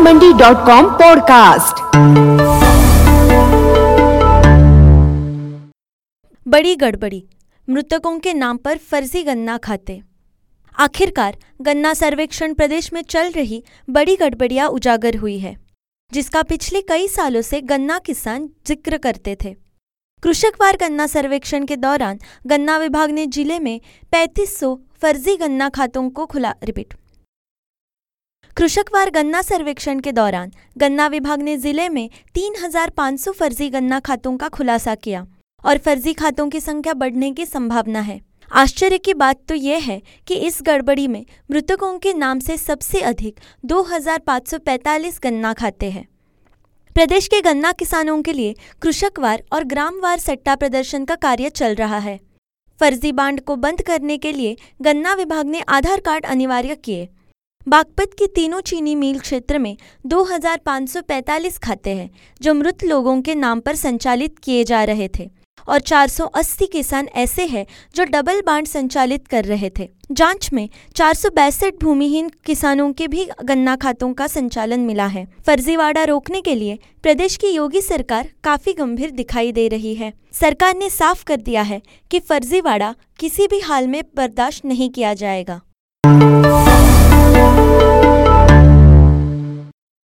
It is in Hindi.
KisanMandi.com podcast. बड़ी गड़बड़ी, मृतकों के नाम पर फर्जी गन्ना खाते। आखिरकार गन्ना सर्वेक्षण प्रदेश में चल रही बड़ी गड़बड़ियां उजागर हुई है, जिसका पिछले कई सालों से गन्ना किसान जिक्र करते थे। कृषकवार गन्ना सर्वेक्षण के दौरान गन्ना विभाग ने जिले में 3500 फर्जी गन्ना खातों को कृषकवार गन्ना सर्वेक्षण के दौरान गन्ना विभाग ने जिले में 3500 फर्जी गन्ना खातों का खुलासा किया और फर्जी खातों की संख्या बढ़ने की संभावना है। आश्चर्य की बात तो यह है कि इस गड़बड़ी में मृतकों के नाम से सबसे अधिक 2545 गन्ना खाते हैं। प्रदेश के गन्ना किसानों के लिए कृषकवार और ग्रामवार सट्टा प्रदर्शन का कार्य चल रहा है। फर्जी बांड को बंद करने के लिए गन्ना विभाग ने आधार कार्ड अनिवार्य किए। बागपत की तीनों चीनी मिल क्षेत्र में 2545 खाते हैं जो मृत लोगों के नाम पर संचालित किए जा रहे थे और 480 किसान ऐसे हैं जो डबल बांड संचालित कर रहे थे। जांच में 462 भूमिहीन किसानों के भी गन्ना खातों का संचालन मिला है। फर्जीवाड़ा रोकने के लिए प्रदेश की योगी सरकार काफी गंभीर दिखाई दे रही है। सरकार ने साफ कर दिया है कि फर्जीवाड़ा किसी भी हाल में बर्दाश्त नहीं किया जाएगा।